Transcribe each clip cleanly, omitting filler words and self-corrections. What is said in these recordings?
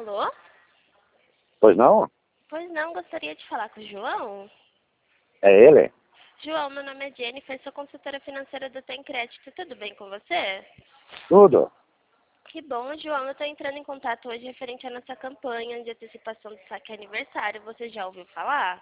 Alô? Pois não? Pois não, gostaria de falar com o João. É ele? João, meu nome é Jennifer, sou consultora financeira do Tem Crédito. Tudo bem com você? Tudo. Que bom, João. Eu estou entrando em contato hoje referente à nossa campanha de antecipação do saque aniversário. Você já ouviu falar?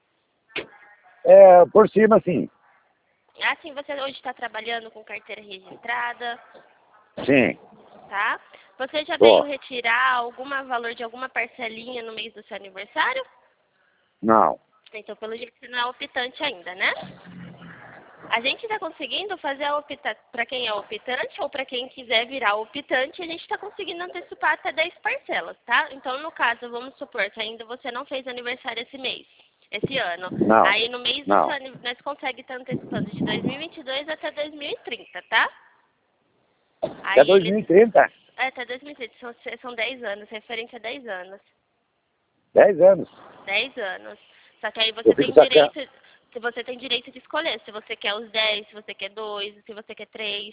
É, por cima, sim. Ah, sim, você hoje está trabalhando com carteira registrada, Sim. tá? Você já Tô. veio retirar algum valor de alguma parcelinha no mês do seu aniversário? Não. Então, pelo jeito, você não é optante ainda, né? A gente está conseguindo fazer a optante, para quem é optante ou para quem quiser virar optante, a gente está conseguindo antecipar até 10 parcelas, tá? Então, no caso, vamos supor que ainda você não fez aniversário esse ano. Não. Aí, no mês do Não. seu aniversário, nós conseguimos estar antecipando de 2022 até 2030, tá? Até Aí, eles... 2030? até 2030, são 10 anos, referente a 10 anos. 10 anos. 10 anos. Só que aí Eu você fico tem sacando. direito... Se você tem direito de escolher se você quer os 10, se você quer 2, se você quer 3.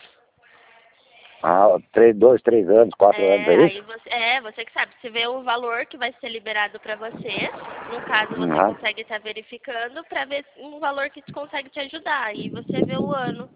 Ah, 2, 3 anos, 4 anos, é Aí isso? você que sabe, você vê o valor que vai ser liberado para você. No caso, você Uhum. consegue estar verificando para ver um valor que consegue te ajudar. Aí você vê o ano.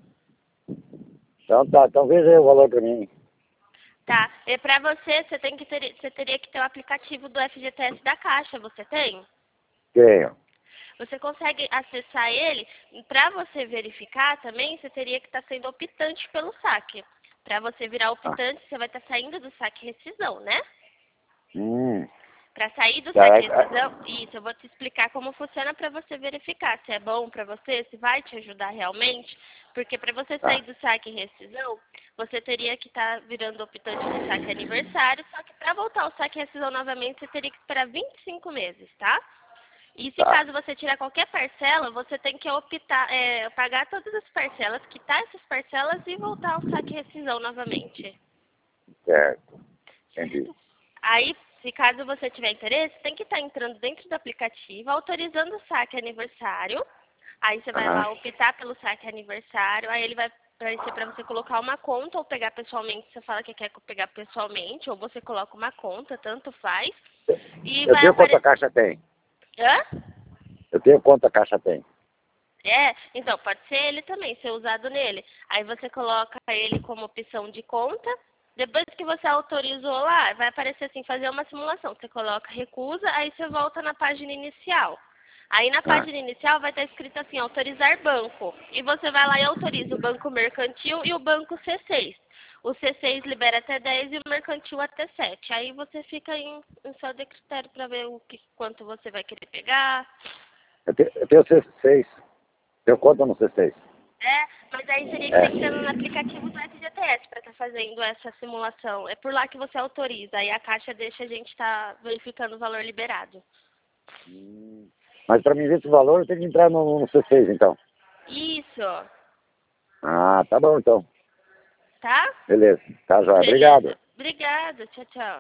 Então tá, então veja aí o valor pra mim. Tá? E para você, você teria que ter o aplicativo do FGTS da Caixa. Você tem? Tenho. Você consegue acessar ele. Para você verificar também, você teria que estar sendo optante pelo saque. Para você virar Ah. optante, você vai estar saindo do saque rescisão, né? Hum. Para sair do Tá, saque rescisão, isso, eu vou te explicar como funciona para você verificar se é bom para você, se vai te ajudar realmente. Porque para você sair tá. do saque rescisão, você teria que estar virando optante do saque aniversário, só que para voltar ao saque rescisão novamente, você teria que esperar 25 meses, tá? E se Tá. caso você tirar qualquer parcela, você tem que optar, pagar todas as parcelas, quitar essas parcelas e voltar ao saque rescisão novamente. Certo. Entendi. Certo? Aí, se caso você tiver interesse, tem que estar entrando dentro do aplicativo, autorizando o saque aniversário. Aí você vai Aham. lá optar pelo saque aniversário, aí ele vai aparecer para você colocar uma conta ou pegar pessoalmente, você fala que quer pegar pessoalmente, ou você coloca uma conta, tanto faz. E Eu vai tenho quanto a aparecer... caixa tem. Hã? Eu tenho quanto a caixa tem. Então, pode ser ele também, ser usado nele. Aí você coloca ele como opção de conta. Depois que você autorizou lá, vai aparecer assim, fazer uma simulação. Você coloca recusa, aí você volta na página inicial. Aí na Ah. página inicial vai estar escrito assim, autorizar banco. E você vai lá e autoriza o banco mercantil e o banco C6. O C6 libera até 10 e o mercantil até 7. Aí você fica em seu critério para ver quanto você vai querer pegar. Eu tenho C6. Tenho conta no C6. Mas aí seria que É. você entrando no aplicativo do FGTS para estar fazendo essa simulação. É por lá que você autoriza, aí a Caixa deixa a gente estar verificando o valor liberado. Mas para mim ver esse valor, eu tenho que entrar no C6, então. Isso, Ah, tá bom, então. tá? Beleza. Tá, joia. Obrigado. Beleza. Obrigada, tchau, tchau.